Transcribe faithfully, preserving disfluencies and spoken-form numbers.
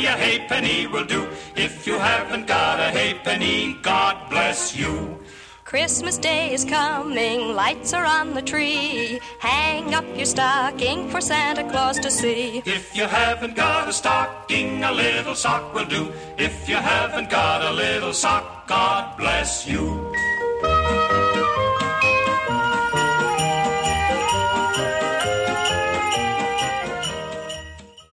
a halfpenny will do. If you haven't got a halfpenny, God bless you. Christmas Day is coming, lights are on the tree. Hang up your stocking for Santa Claus to see. If you haven't got a stocking, a little sock will do. If you haven't got a little sock, God bless you.